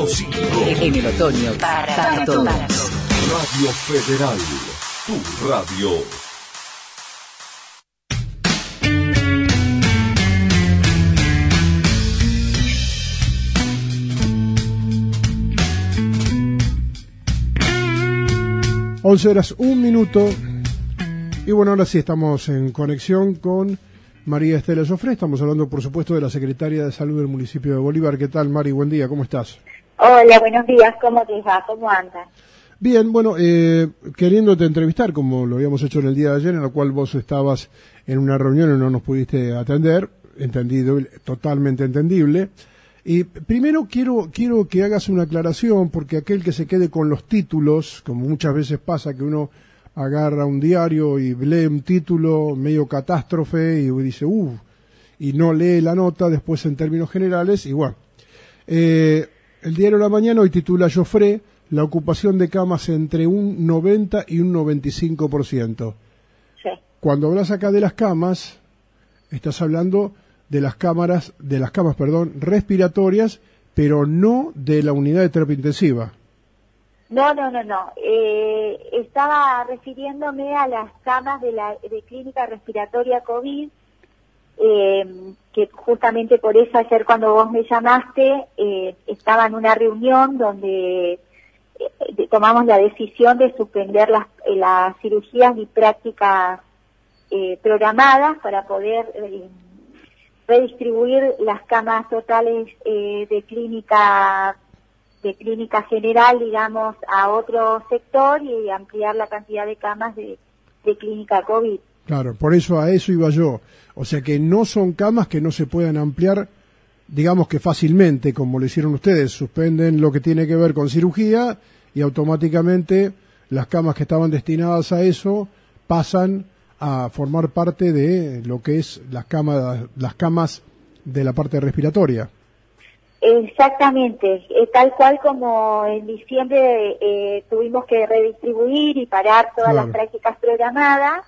100.5. En el otoño, para todos. Radio Federal, tu radio. Once horas, 1 minuto. Y bueno, ahora sí estamos en conexión con María Estela Joffre. Estamos hablando, por supuesto, de la Secretaria de Salud del municipio de Bolívar. ¿Qué tal, Mari? Buen día, ¿cómo estás? Hola, buenos días, ¿cómo te va? ¿Cómo andas? Bien, bueno, queriéndote entrevistar, como lo habíamos hecho en el día de ayer, en la cual vos estabas en una reunión y no nos pudiste atender, entendido, totalmente entendible. Y primero quiero que hagas una aclaración, porque aquel que se quede con los títulos, como muchas veces pasa que uno agarra un diario y lee un título medio catástrofe y dice, y no lee la nota después en términos generales, y bueno. El diario La Mañana hoy titula Joffre, la ocupación de camas entre un 90 y un 95%. Sí. Cuando hablas acá de las camas, estás hablando de las camas, respiratorias, pero no de la unidad de terapia intensiva. No. Estaba refiriéndome a las camas de clínica respiratoria COVID, que justamente por eso ayer cuando vos me llamaste, estaba en una reunión donde tomamos la decisión de suspender las cirugías y prácticas programadas para poder redistribuir las camas totales de clínica general, digamos, a otro sector y ampliar la cantidad de camas de clínica COVID. Claro, por eso a eso iba yo. O sea que no son camas que no se puedan ampliar, digamos que fácilmente, como lo hicieron ustedes. Suspenden lo que tiene que ver con cirugía y automáticamente las camas que estaban destinadas a eso pasan a formar parte de lo que es las camas de la parte respiratoria. Exactamente, tal cual como en diciembre tuvimos que redistribuir y parar todas las prácticas programadas.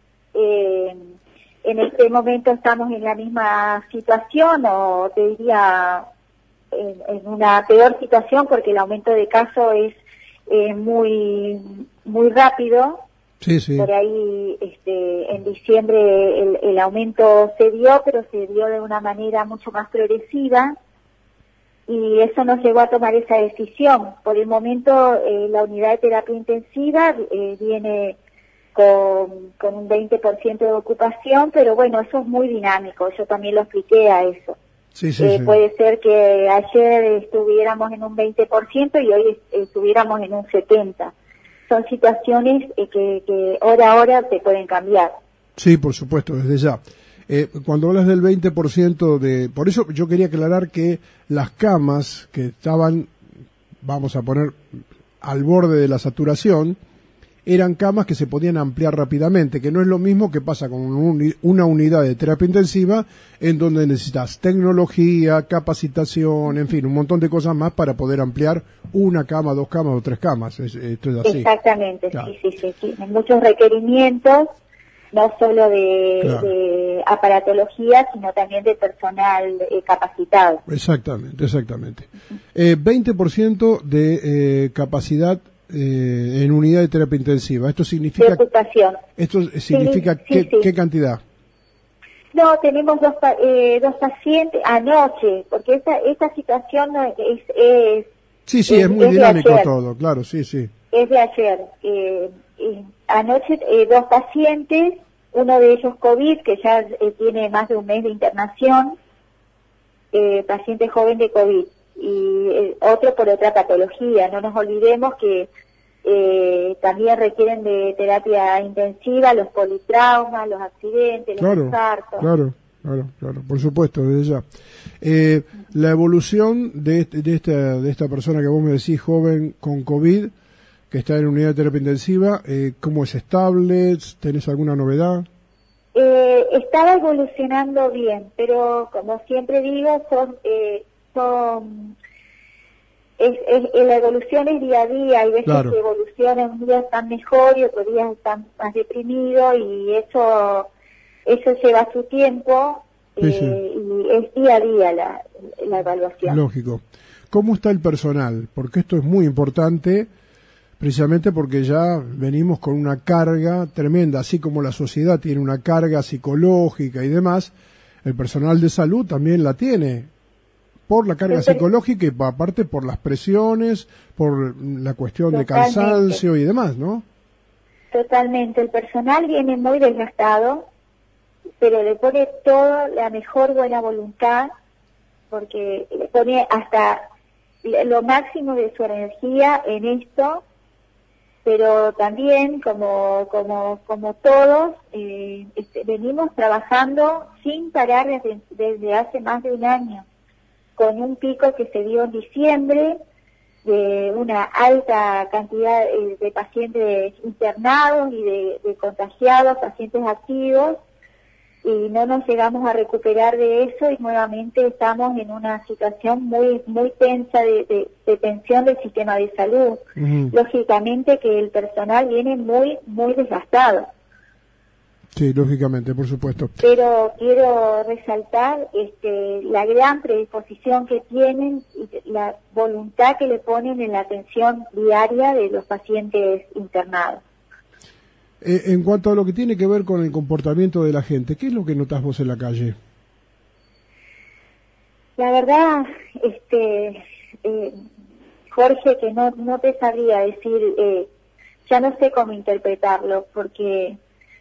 En este momento estamos en la misma situación, o te diría en una peor situación, porque el aumento de casos es muy rápido. Sí. Por ahí en diciembre el aumento se dio, pero se dio de una manera mucho más progresiva, y eso nos llevó a tomar esa decisión. Por el momento la unidad de terapia intensiva viene con un 20% de ocupación, pero bueno, eso es muy dinámico, yo también lo expliqué a eso. Sí. Puede ser que ayer estuviéramos en un 20% y hoy estuviéramos en un 70%. Son situaciones que hora a hora se pueden cambiar. Sí, por supuesto, desde ya. Cuando hablas del 20% por eso yo quería aclarar que las camas que estaban, vamos a poner, al borde de la saturación, eran camas que se podían ampliar rápidamente, que no es lo mismo que pasa con una unidad de terapia intensiva en donde necesitas tecnología, capacitación, en fin, un montón de cosas más para poder ampliar una cama, 2 camas o 3 camas. Esto es así. Exactamente, claro. Sí. Muchos requerimientos, no solo de aparatología, sino también de personal capacitado. Exactamente. 20% de capacidad en unidad de terapia intensiva. Esto significa... Preocupación. ¿Esto significa sí. qué cantidad? No, tenemos dos pacientes anoche, porque esta situación es Sí, es muy dinámico todo, claro, sí. Es de ayer. Anoche 2 pacientes, uno de ellos COVID, que ya tiene más de un mes de internación, paciente joven de COVID, y otro por otra patología. No nos olvidemos que también requieren de terapia intensiva los politraumas, los accidentes, los infartos. Claro, por supuesto, desde ya. La evolución de esta persona que vos me decís, joven con COVID, que está en unidad de terapia intensiva, ¿cómo es? ¿Estable? ¿Tenés alguna novedad? Estaba evolucionando bien, pero como siempre digo, la evolución es día a día. Hay veces que evolucionan, un día están mejor y otros días están más deprimidos, y eso lleva su tiempo. Y es día a día la evaluación. Lógico. ¿cómo está el personal? Porque esto es muy importante, precisamente porque ya venimos con una carga tremenda, así como la sociedad tiene una carga psicológica y demás, el personal de salud también la tiene, por la carga psicológica y aparte por las presiones, por la cuestión de cansancio y demás, ¿no? Totalmente, el personal viene muy desgastado, pero le pone toda la mejor buena voluntad, porque le pone hasta lo máximo de su energía en esto, pero también como todos venimos trabajando sin parar desde hace más de un año, con un pico que se dio en diciembre de una alta cantidad de pacientes internados y de contagiados, pacientes activos, y no nos llegamos a recuperar de eso y nuevamente estamos en una situación muy tensa de tensión del sistema de salud. Uh-huh. Lógicamente que el personal viene muy desgastado. Sí, lógicamente, por supuesto. Pero quiero resaltar la gran predisposición que tienen y la voluntad que le ponen en la atención diaria de los pacientes internados. En cuanto a lo que tiene que ver con el comportamiento de la gente, ¿qué es lo que notás vos en la calle? La verdad, Jorge, que no te sabría decir, ya no sé cómo interpretarlo, porque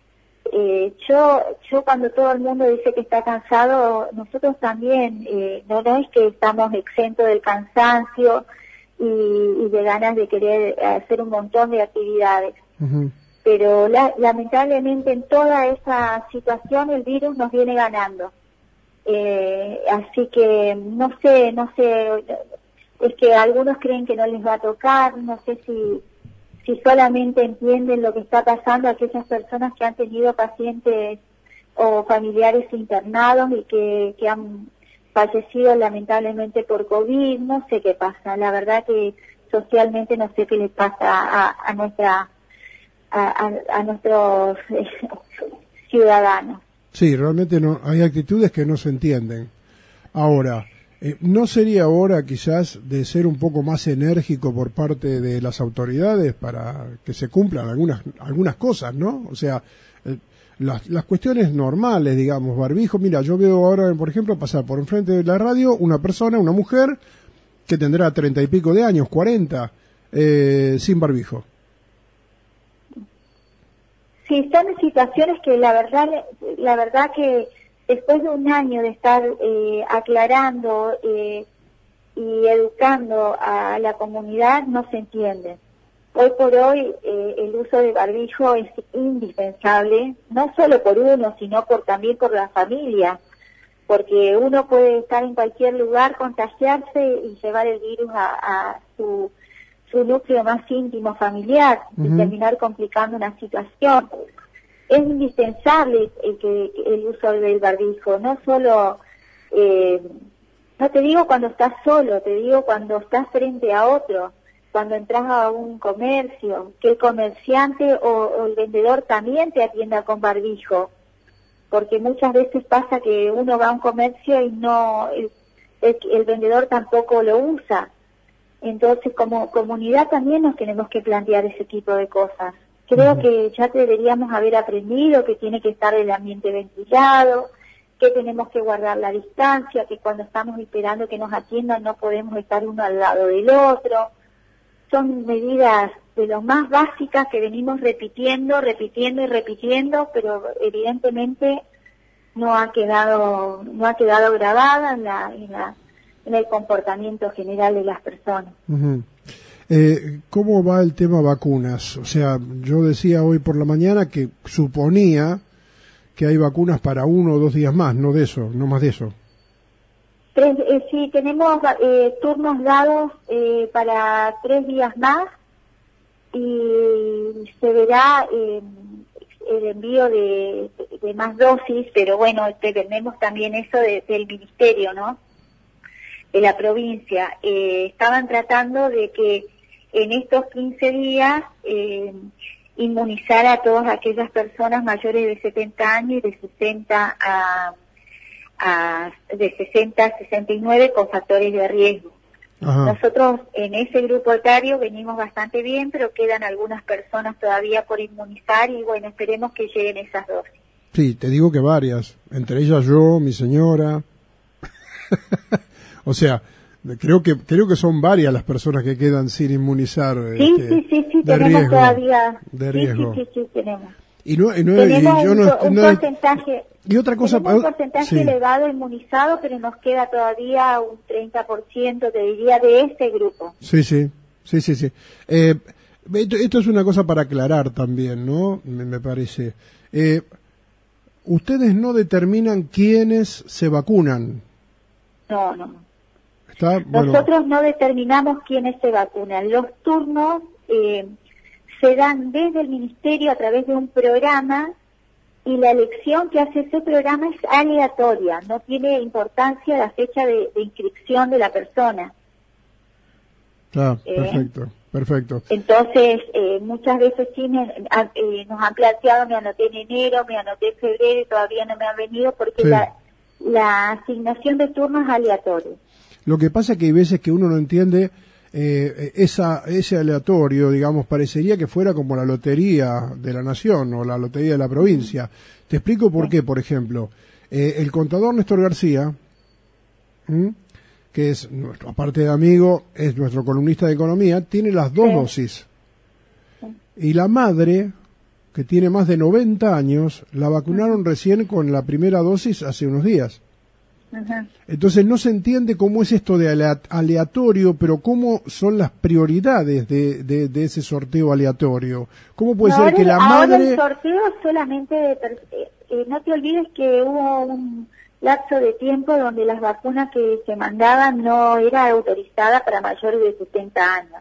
yo cuando todo el mundo dice que está cansado, nosotros también, no es que estamos exentos del cansancio y de ganas de querer hacer un montón de actividades. Uh-huh. Pero lamentablemente en toda esa situación el virus nos viene ganando. Así que no sé, es que algunos creen que no les va a tocar, no sé si solamente entienden lo que está pasando a aquellas personas que han tenido pacientes o familiares internados y que han fallecido lamentablemente por COVID, no sé qué pasa, la verdad que socialmente no sé qué les pasa a nuestros ciudadanos. Sí, realmente no hay actitudes que no se entienden. Ahora, ¿no sería hora quizás de ser un poco más enérgico por parte de las autoridades para que se cumplan algunas cosas, ¿no? O sea, las cuestiones normales, digamos, barbijo. Mira, yo veo ahora, por ejemplo, pasar por enfrente de la radio una mujer que tendrá 30 y pico de años, 40, sin barbijo. Sí, son situaciones que la verdad que después de un año de estar aclarando y educando a la comunidad no se entienden. Hoy por hoy el uso de barbijo es indispensable, no solo por uno, sino también por la familia, porque uno puede estar en cualquier lugar, contagiarse y llevar el virus a su núcleo más íntimo familiar. Uh-huh. Y terminar complicando una situación. Es indispensable el uso del barbijo, no solo, no te digo cuando estás solo, te digo cuando estás frente a otro, cuando entras a un comercio, que el comerciante o el vendedor también te atienda con barbijo, porque muchas veces pasa que uno va a un comercio y no el vendedor tampoco lo usa. Entonces, como comunidad también nos tenemos que plantear ese tipo de cosas. Creo que ya deberíamos haber aprendido que tiene que estar el ambiente ventilado, que tenemos que guardar la distancia, que cuando estamos esperando que nos atiendan no podemos estar uno al lado del otro. Son medidas de lo más básicas que venimos repitiendo, pero evidentemente no ha quedado grabada en el comportamiento general de las personas. Uh-huh. ¿Cómo va el tema vacunas? O sea, yo decía hoy por la mañana que suponía que hay vacunas para 1 o 2 días más, no más de eso. Sí, tenemos turnos dados para 3 días más y se verá el envío de más dosis, pero bueno, tenemos también eso del ministerio, ¿no? De la provincia. Estaban tratando de que en estos 15 días inmunizar a todas aquellas personas mayores de 70 años y de 60 de 60 a 69 con factores de riesgo. Ajá. Nosotros en ese grupo etario venimos bastante bien, pero quedan algunas personas todavía por inmunizar y bueno, esperemos que lleguen esas dosis. Sí, te digo que varias, entre ellas yo, mi señora. O sea, creo que son varias las personas que quedan sin inmunizar. Sí, sí, de tenemos riesgo, todavía. de riesgo. Sí, tenemos. Tenemos un porcentaje. Y otra cosa, tenemos un porcentaje sí, elevado inmunizado, pero nos queda todavía un 30%, te diría, de este grupo. Sí. Esto es una cosa para aclarar también, ¿no? Me parece. Ustedes no determinan quiénes se vacunan. No. ¿Está? Bueno. Nosotros no determinamos quiénes se vacunan. Los turnos se dan desde el Ministerio a través de un programa y la elección que hace ese programa es aleatoria, no tiene importancia la fecha de inscripción de la persona. Perfecto. Entonces, muchas veces sí nos han planteado, me anoté en enero, me anoté en febrero y todavía no me han venido porque sí. la asignación de turnos es aleatoria. Lo que pasa es que hay veces que uno no entiende ese aleatorio, digamos, parecería que fuera como la lotería de la nación o la lotería de la provincia. Te explico por qué, por ejemplo. El contador Néstor García, que es, aparte de amigo, es nuestro columnista de economía, tiene las 2 dosis. Y la madre, que tiene más de 90 años, la vacunaron recién con la primera dosis hace unos días. Entonces no se entiende cómo es esto de aleatorio, pero cómo son las prioridades de ese sorteo aleatorio. ¿Cómo puede ser que la madre... Ahora el sorteo solamente... no te olvides que hubo un lapso de tiempo donde las vacunas que se mandaban no era autorizada para mayores de 70 años.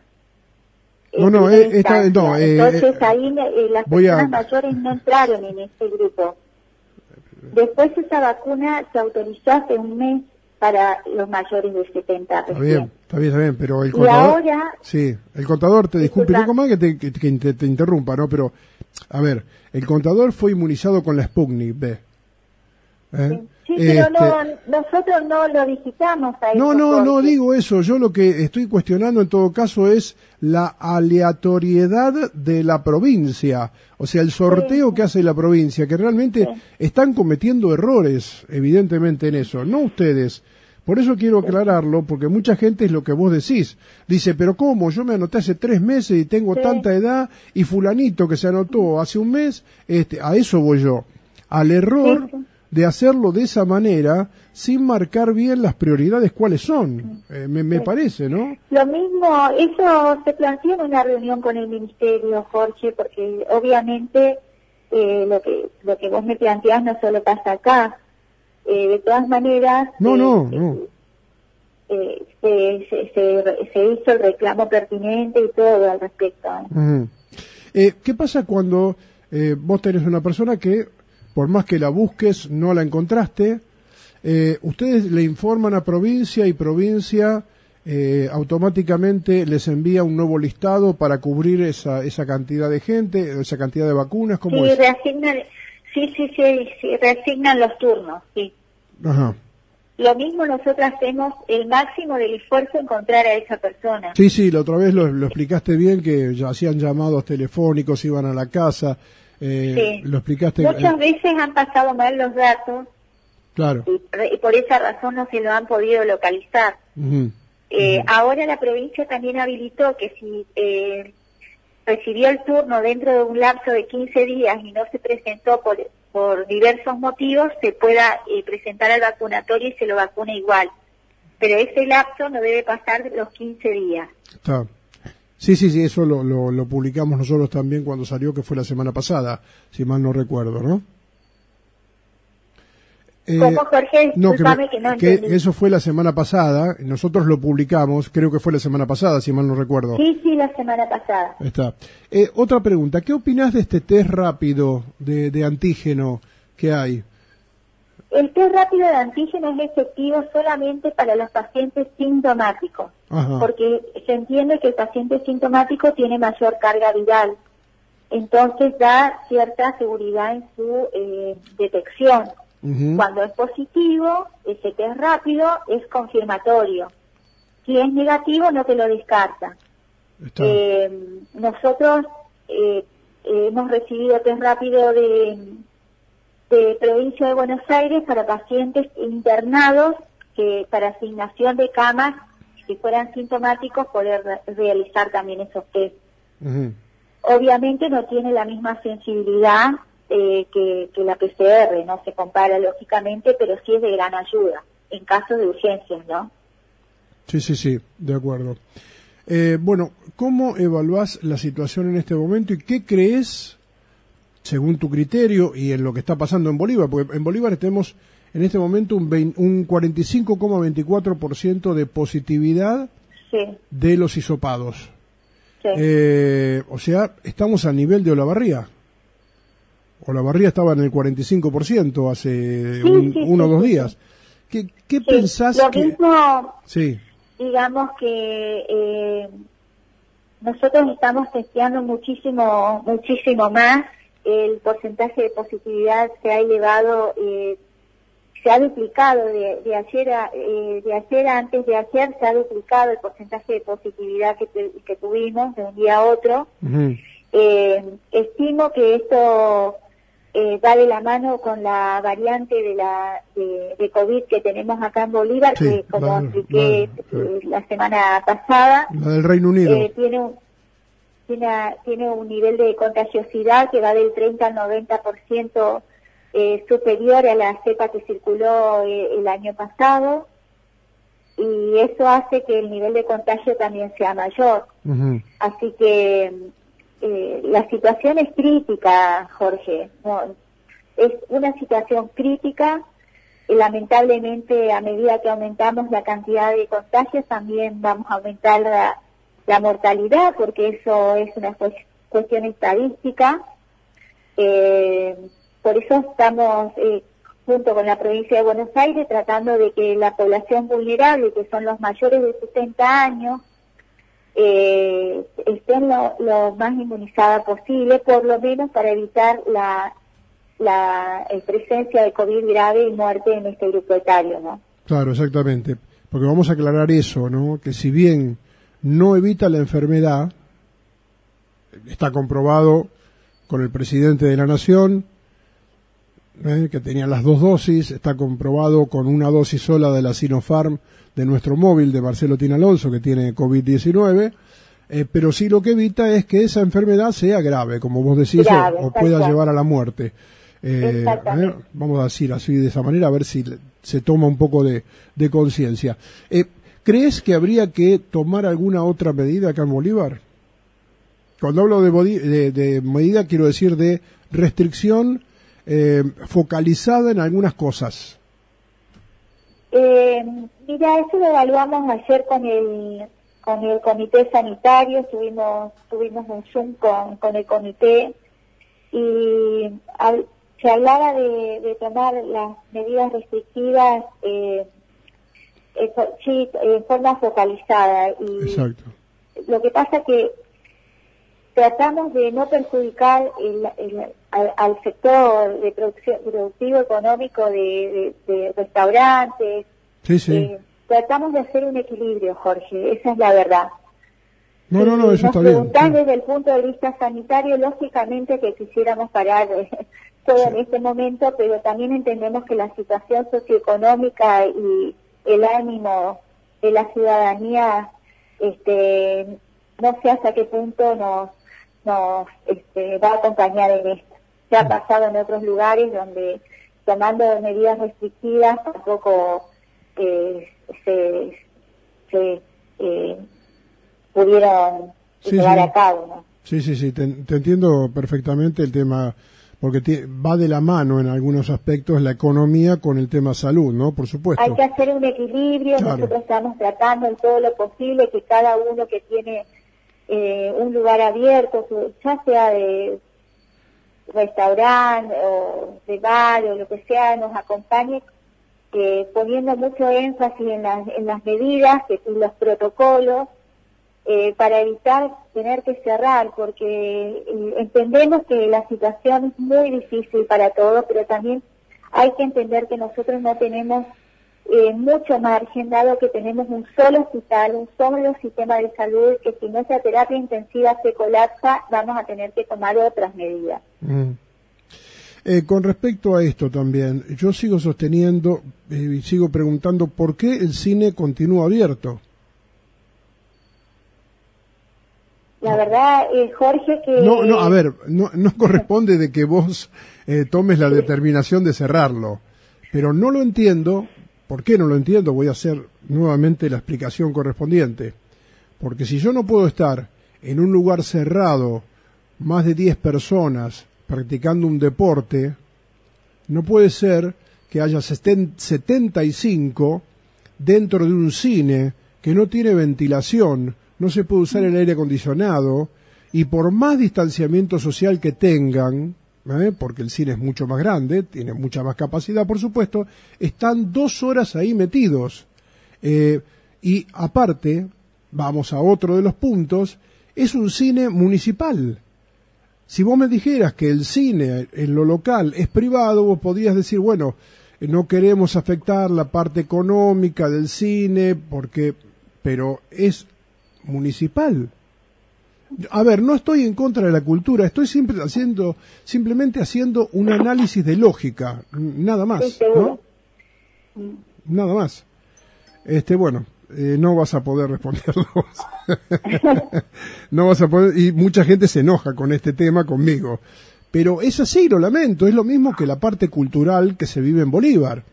Entonces ahí las personas mayores no entraron en este grupo. Después esa vacuna se autorizó hace un mes para los mayores de 70 recién. Está bien, pero el contador... Y ahora... Sí, el contador, disculpe un poco más que te interrumpa, ¿no? Pero, a ver, el contador fue inmunizado con la Sputnik B. Sí, pero nosotros no lo visitamos a eso. No digo eso. Yo lo que estoy cuestionando en todo caso es la aleatoriedad de la provincia. O sea, el sorteo que hace la provincia, que realmente están cometiendo errores, evidentemente, en eso. No ustedes. Por eso quiero aclararlo, porque mucha gente es lo que vos decís. Dice, pero ¿cómo? Yo me anoté hace 3 meses y tengo tanta edad, y fulanito que se anotó hace un mes, a eso voy yo. Al error de hacerlo de esa manera, sin marcar bien las prioridades cuáles son. Me parece, ¿no? Lo mismo, eso se planteó en una reunión con el Ministerio, Jorge, porque obviamente lo que vos me planteás no solo pasa acá. De todas maneras, se hizo el reclamo pertinente y todo al respecto. ¿Qué pasa cuando vos tenés una persona que, por más que la busques, no la encontraste? Ustedes le informan a provincia y provincia automáticamente les envía un nuevo listado para cubrir esa cantidad de gente, esa cantidad de vacunas. ¿Cómo es? Reasignan los turnos, sí. Ajá. Lo mismo nosotros hacemos el máximo del esfuerzo encontrar a esa persona. Sí, la otra vez lo explicaste bien, que ya hacían llamados telefónicos, iban a la casa, lo explicaste. Muchas veces han pasado mal los datos. Claro. Y por esa razón no se lo han podido localizar. Ahora la provincia también habilitó que si recibió el turno dentro de un lapso de 15 días y no se presentó por diversos motivos, se pueda presentar al vacunatorio y se lo vacuna igual. Pero ese lapso no debe pasar los 15 días. Está. Sí, eso lo publicamos nosotros también cuando salió, que fue la semana pasada, si mal no recuerdo, ¿no? ¿Cómo, Jorge? Disculpame que no entendí. Eso fue la semana pasada, nosotros lo publicamos, creo que fue la semana pasada, si mal no recuerdo. Sí, la semana pasada. Está. Otra pregunta, ¿qué opinás de este test rápido de antígeno que hay? El test rápido de antígeno es efectivo solamente para los pacientes sintomáticos, porque se entiende que el paciente sintomático tiene mayor carga viral, entonces da cierta seguridad en su detección. Cuando es positivo, ese test rápido es confirmatorio. Si es negativo, no te lo descarta. Nosotros hemos recibido test rápido de Provincia de Buenos Aires para pacientes internados que para asignación de camas, si fueran sintomáticos, poder realizar también esos test. Obviamente no tiene la misma sensibilidad que la PCR, no se compara lógicamente, pero sí es de gran ayuda en casos de urgencias, ¿no? Sí, de acuerdo. Bueno, ¿cómo evaluás la situación en este momento y qué crees, según tu criterio y en lo que está pasando en Bolívar? Porque en Bolívar tenemos en este momento un 45,24% de positividad de los hisopados. O sea, estamos al nivel de Olavarría. Olavarría estaba en el 45% hace uno o dos días. ¿Qué pensás? Lo mismo, digamos que nosotros estamos testeando muchísimo más. El porcentaje de positividad se ha elevado, se ha duplicado de ayer antes de ayer se ha duplicado el porcentaje de positividad que tuvimos de un día a otro. Estimo que esto va de la mano con la variante de COVID que tenemos acá en Bolívar, que como expliqué la semana pasada, la del Reino Unido, tiene un nivel de contagiosidad que va del 30 al 90% superior a la cepa que circuló el año pasado, y eso hace que el nivel de contagio también sea mayor. Así que la situación es crítica, Jorge. No, es una situación crítica. Lamentablemente, a medida que aumentamos la cantidad de contagios, también vamos a aumentar la mortalidad, porque eso es una cuestión estadística. Por eso estamos, junto con la provincia de Buenos Aires, tratando de que la población vulnerable, que son los mayores de 60 años, estén lo más inmunizada posible, por lo menos para evitar la presencia de COVID grave y muerte en este grupo etario, ¿no? Claro, exactamente. Porque vamos a aclarar eso, ¿no? Que si bien no evita la enfermedad, está comprobado con el presidente de la Nación, que tenía las 2 dosis, está comprobado con una dosis sola de la Sinopharm de nuestro móvil, de Marcelo Tin Alonso, que tiene COVID-19, pero sí lo que evita es que esa enfermedad sea grave, como vos decís, o pueda llevar a la muerte. Vamos a decir así de esa manera, a ver si se toma un poco de conciencia. ¿Crees que habría que tomar alguna otra medida acá en Bolívar? Cuando hablo de medida, quiero decir de restricción focalizada en algunas cosas. Mira, eso lo evaluamos ayer con el comité sanitario, tuvimos un Zoom con el comité y se hablaba de tomar las medidas restrictivas en forma focalizada. Y exacto. Lo que pasa es que tratamos de no perjudicar al sector de productivo económico de restaurantes. Tratamos de hacer un equilibrio, Jorge, esa es la verdad. No, eso está bien. Desde el punto de vista sanitario, lógicamente que quisiéramos parar todo en este momento, pero también entendemos que la situación socioeconómica y el ánimo de la ciudadanía, no sé hasta qué punto nos va a acompañar en esto. Se ha pasado en otros lugares donde tomando medidas restrictivas tampoco se pudieron llevar a cabo, ¿no? Sí, te entiendo perfectamente el tema, porque va de la mano en algunos aspectos la economía con el tema salud, ¿no? Por supuesto. Hay que hacer un equilibrio, claro. Nosotros estamos tratando en todo lo posible que cada uno que tiene un lugar abierto, ya sea de restaurante o de bar o lo que sea, nos acompañe poniendo mucho énfasis en las medidas, en los protocolos, para evitar tener que cerrar, porque entendemos que la situación es muy difícil para todos, pero también hay que entender que nosotros no tenemos mucho margen, dado que tenemos un solo hospital, un solo sistema de salud, que si nuestra terapia intensiva se colapsa, vamos a tener que tomar otras medidas. Con respecto a esto también, yo sigo sosteniendo y sigo preguntando por qué el cine continúa abierto. La verdad, Jorge, que... No, a ver, no corresponde de que vos tomes la determinación de cerrarlo, pero no lo entiendo. ¿Por qué no lo entiendo? Voy a hacer nuevamente la explicación correspondiente. Porque si yo no puedo estar en un lugar cerrado, más de 10 personas, practicando un deporte, no puede ser que haya 75 dentro de un cine que no tiene ventilación, no se puede usar el aire acondicionado, y por más distanciamiento social que tengan, porque el cine es mucho más grande, tiene mucha más capacidad, por supuesto, están 2 horas ahí metidos. Y aparte, vamos a otro de los puntos, es un cine municipal. Si vos me dijeras que el cine en lo local es privado, vos podrías decir, bueno, no queremos afectar la parte económica del cine, pero es municipal. A ver, no estoy en contra de la cultura, estoy simplemente haciendo un análisis de lógica, nada más, ¿no? Nada más. Bueno, no vas a poder responderlo. No vas a poder, y mucha gente se enoja con este tema conmigo. Pero es así, lo lamento, es lo mismo que la parte cultural que se vive en Bolívar.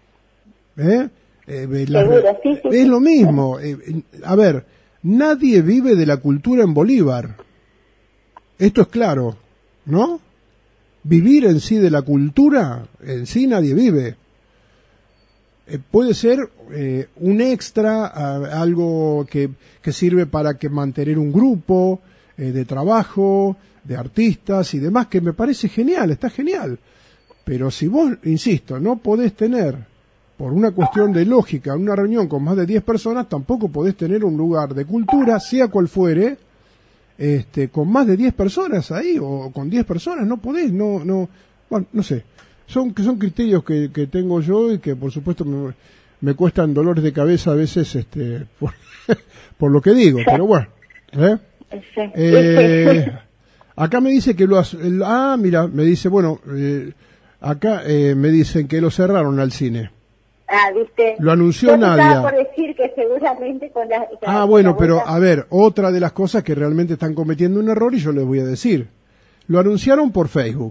Es lo mismo. A ver, nadie vive de la cultura en Bolívar. Esto es claro, ¿no? Vivir en sí de la cultura, en sí nadie vive. Puede ser un extra, algo que sirve para mantener un grupo de trabajo, de artistas y demás, que me parece genial, está genial. Pero si vos, insisto, no podés tener, por una cuestión de lógica, una reunión con más de 10 personas, tampoco podés tener un lugar de cultura, sea cual fuere, con más de 10 personas ahí, o con 10 personas, no podés, bueno, no sé. Son criterios que tengo yo y que por supuesto me cuestan dolores de cabeza a veces por lo que digo, pero bueno. Acá me dice que mira, me dice, bueno, acá me dicen que lo cerraron al cine. ¿Viste? Lo anunció Nadia. Estaba por decir que seguramente con la... Bueno, pero a ver, otra de las cosas que realmente están cometiendo un error y yo les voy a decir. Lo anunciaron por Facebook.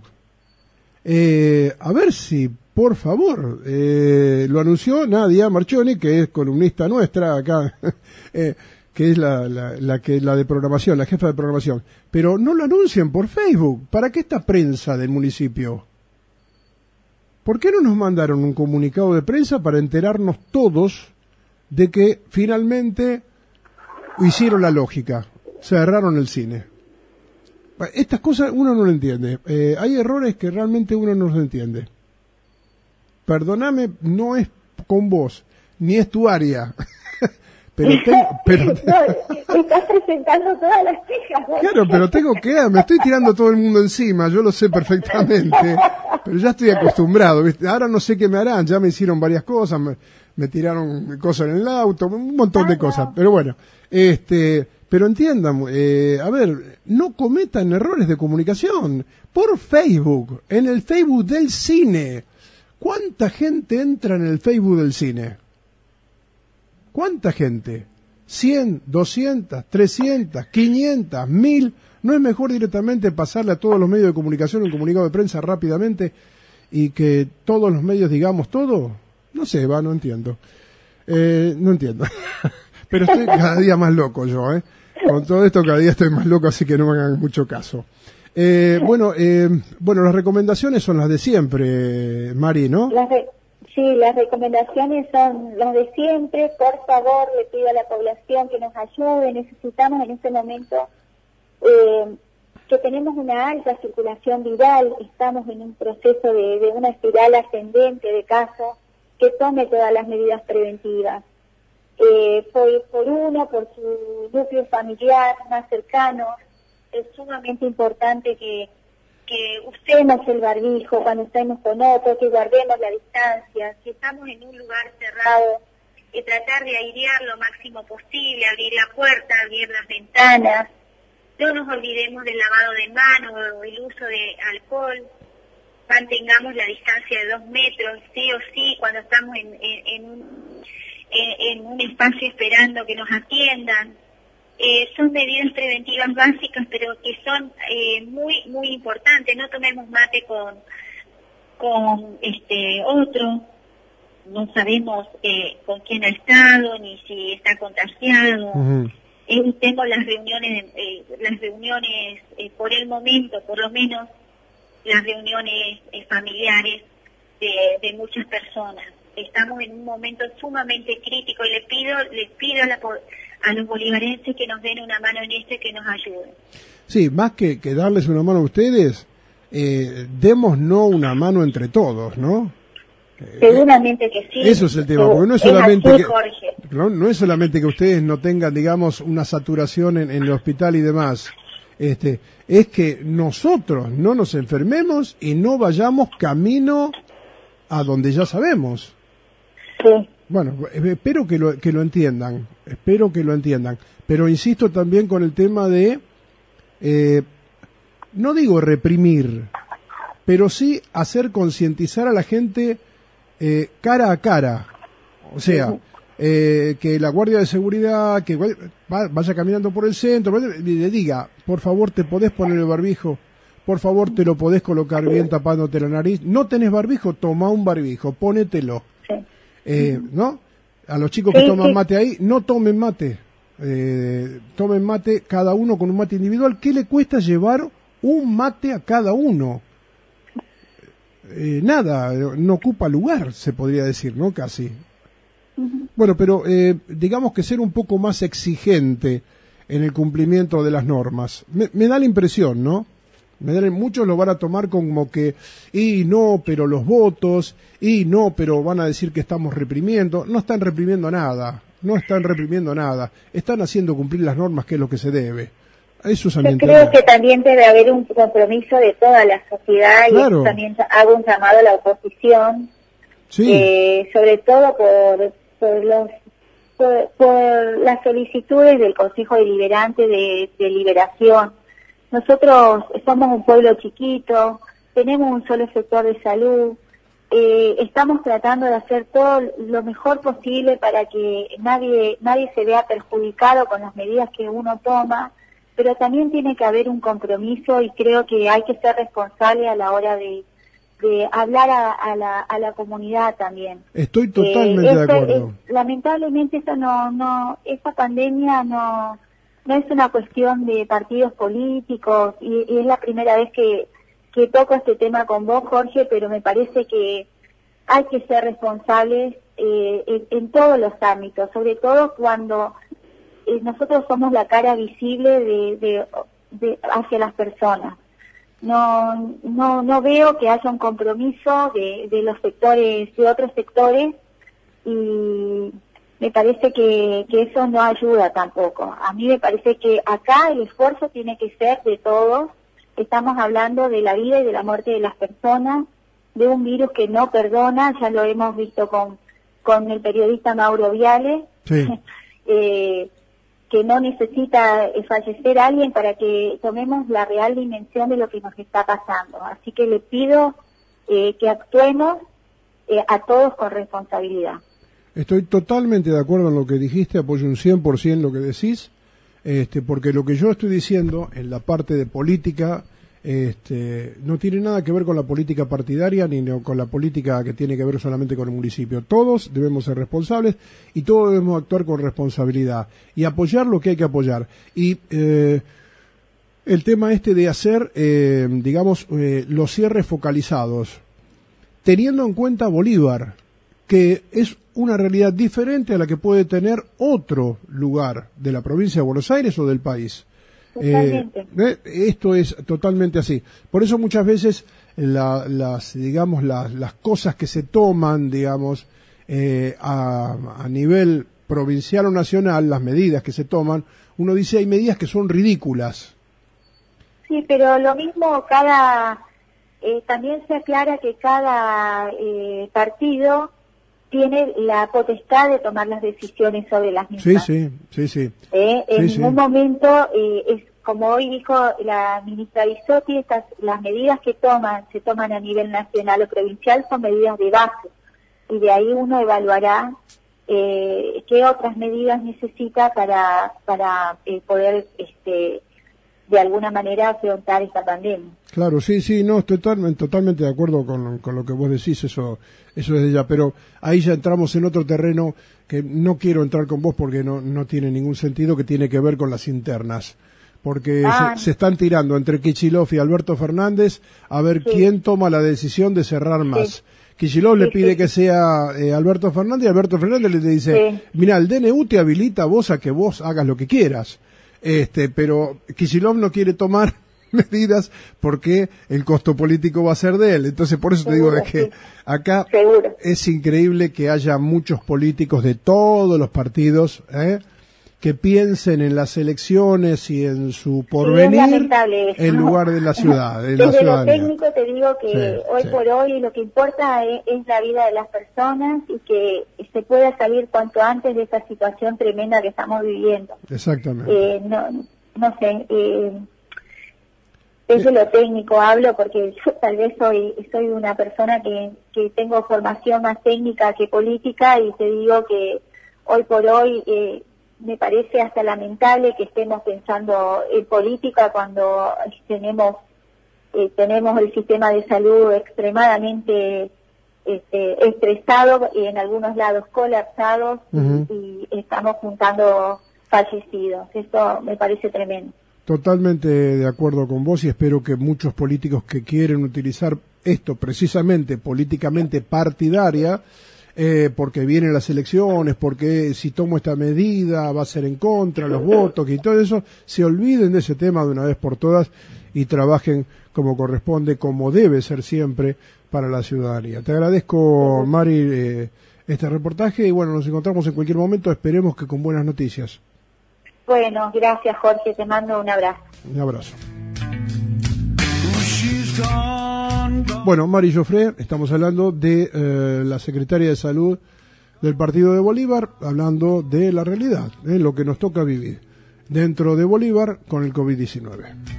A ver si, por favor, lo anunció Nadia Marchioni, que es columnista nuestra acá, que es la de programación, la jefa de programación. Pero no lo anuncien por Facebook. ¿Para qué esta prensa del municipio? ¿Por qué no nos mandaron un comunicado de prensa para enterarnos todos de que finalmente hicieron la lógica, cerraron el cine? Estas cosas uno no lo entiende. Hay errores que realmente uno no los entiende. Perdóname, no es con vos, ni es tu área. pero estás presentando todas las quejas. Claro, pero me estoy tirando todo el mundo encima, yo lo sé perfectamente, pero ya estoy acostumbrado, ¿viste? Ahora no sé qué me harán, ya me hicieron varias cosas, me tiraron cosas en el auto, un montón de cosas, pero bueno, pero entiendan, a ver, no cometan errores de comunicación por Facebook, en el Facebook del cine. ¿Cuánta gente entra en el Facebook del cine? ¿Cuánta gente? 100, 200, 300, 500, 1000. ¿No es mejor directamente pasarle a todos los medios de comunicación un comunicado de prensa rápidamente y que todos los medios digamos todo? No sé, no entiendo. No entiendo. Pero estoy cada día más loco yo, Con todo esto cada día estoy más loco, así que no me hagan mucho caso. Bueno, las recomendaciones son las de siempre, Mari, ¿no? Sí, las recomendaciones son las de siempre. Por favor, le pido a la población que nos ayude. Necesitamos en este momento que tenemos una alta circulación viral. Estamos en un proceso de una espiral ascendente de casos, que tome todas las medidas preventivas. Por su núcleo familiar más cercano, es sumamente importante que que usemos el barbijo cuando estemos con otro, que guardemos la distancia, si estamos en un lugar cerrado, tratar de airear lo máximo posible, abrir la puerta, abrir las ventanas, no nos olvidemos del lavado de manos o el uso de alcohol, mantengamos la distancia de 2 metros, sí o sí, cuando estamos en un espacio esperando que nos atiendan. Son medidas preventivas básicas, pero que son muy muy importantes. No tomemos mate con otro, no sabemos con quién ha estado ni si está contagiado. Ujú. Evitemos las reuniones por el momento, por lo menos las reuniones familiares de muchas personas. Estamos en un momento sumamente crítico y les pido a los bolivarenses que nos den una mano en esto y que nos ayuden. Sí, más que darles una mano a ustedes, démonos una mano entre todos, ¿no? Seguramente que sí. Eso es el tema, porque no es solamente así, que, Jorge. no es solamente que ustedes no tengan, digamos, una saturación en el hospital y demás, es que nosotros no nos enfermemos y no vayamos camino a donde ya sabemos. Sí. Bueno, espero que lo entiendan, pero insisto también con el tema de, no digo reprimir, pero sí hacer concientizar a la gente cara a cara, o sea, que la guardia de seguridad que vaya caminando por el centro y le diga, por favor te podés poner el barbijo, por favor te lo podés colocar bien tapándote la nariz, no tenés barbijo, toma un barbijo, pónetelo. ¿No? A los chicos que toman mate ahí, no tomen mate. Tomen mate cada uno con un mate individual. ¿Qué le cuesta llevar un mate a cada uno? Nada, no ocupa lugar, se podría decir, ¿no? Casi. Bueno, pero digamos que ser un poco más exigente en el cumplimiento de las normas. Me da la impresión, ¿no? Muchos lo van a tomar como que, y no, pero los votos, y no, pero van a decir que estamos reprimiendo. No están reprimiendo nada, están haciendo cumplir las normas, que es lo que se debe. Eso es Yo creo que también debe haber un compromiso de toda la sociedad, claro. Y también hago un llamado a la oposición, sí. Sobre todo por las solicitudes del Consejo Deliberante de Liberación. Nosotros somos un pueblo chiquito, tenemos un solo sector de salud, estamos tratando de hacer todo lo mejor posible para que nadie se vea perjudicado con las medidas que uno toma, pero también tiene que haber un compromiso y creo que hay que ser responsable a la hora de hablar a la comunidad también. Estoy totalmente de acuerdo. Lamentablemente esta pandemia no es una cuestión de partidos políticos y es la primera vez que toco este tema con vos, Jorge, pero me parece que hay que ser responsables en todos los ámbitos, sobre todo cuando nosotros somos la cara visible de hacia las personas. No veo que haya un compromiso de los sectores, de otros sectores, y me parece que eso no ayuda tampoco. A mí me parece que acá el esfuerzo tiene que ser de todos. Estamos hablando de la vida y de la muerte de las personas, de un virus que no perdona, ya lo hemos visto con el periodista Mauro Viale, sí. Que no necesita fallecer alguien para que tomemos la real dimensión de lo que nos está pasando. Así que le pido que actuemos a todos con responsabilidad. Estoy totalmente de acuerdo en lo que dijiste, apoyo un 100% lo que decís, porque lo que yo estoy diciendo en la parte de política no tiene nada que ver con la política partidaria ni con la política que tiene que ver solamente con el municipio. Todos debemos ser responsables y todos debemos actuar con responsabilidad y apoyar lo que hay que apoyar. Y el tema de hacer, los cierres focalizados, teniendo en cuenta Bolívar, que es una realidad diferente a la que puede tener otro lugar de la provincia de Buenos Aires o del país. Esto es totalmente así. Por eso muchas veces las cosas que se toman, a nivel provincial o nacional, las medidas que se toman, uno dice hay medidas que son ridículas. Sí, Sí, pero lo mismo también se aclara que cada partido tiene la potestad de tomar las decisiones sobre las mismas. Sí. En ningún momento, es como hoy dijo la ministra Bisotti, las medidas que se toman a nivel nacional o provincial son medidas de base, y de ahí uno evaluará qué otras medidas necesita para poder de alguna manera afrontar esta pandemia. Claro, sí, no, estoy totalmente de acuerdo con lo que vos decís, eso es de ya, pero ahí ya entramos en otro terreno que no quiero entrar con vos porque no tiene ningún sentido, que tiene que ver con las internas, porque se están tirando entre Kicillof y Alberto Fernández a ver quién toma la decisión de cerrar más. Sí. Kicillof le pide que sea Alberto Fernández, y Alberto Fernández le dice, mira, el DNU te habilita a vos a que vos hagas lo que quieras. Pero Kicillof no quiere tomar medidas porque el costo político va a ser de él. Entonces, por eso te digo de que acá es increíble que haya muchos políticos de todos los partidos que piensen en las elecciones y en su porvenir en lugar de la ciudad. Desde lo técnico te digo que hoy por hoy lo que importa es la vida de las personas y que se pueda salir cuanto antes de esta situación tremenda que estamos viviendo. Exactamente. No sé, desde lo técnico hablo porque yo tal vez soy una persona que tengo formación más técnica que política, y te digo que hoy por hoy me parece hasta lamentable que estemos pensando en política cuando tenemos el sistema de salud extremadamente estresado y en algunos lados colapsados, y estamos juntando fallecidos. Esto me parece tremendo. Totalmente de acuerdo con vos, y espero que muchos políticos que quieren utilizar esto precisamente políticamente partidaria, porque vienen las elecciones, porque si tomo esta medida va a ser en contra, los votos y todo eso, se olviden de ese tema de una vez por todas y trabajen como corresponde, como debe ser siempre para la ciudadanía. Te agradezco, Mari, este reportaje, y bueno, nos encontramos en cualquier momento, esperemos que con buenas noticias. Bueno, gracias, Jorge, te mando un abrazo. Un abrazo. Bueno, Mari Joffre, estamos hablando de la secretaria de Salud del Partido de Bolívar, hablando de la realidad, lo que nos toca vivir dentro de Bolívar con el COVID-19.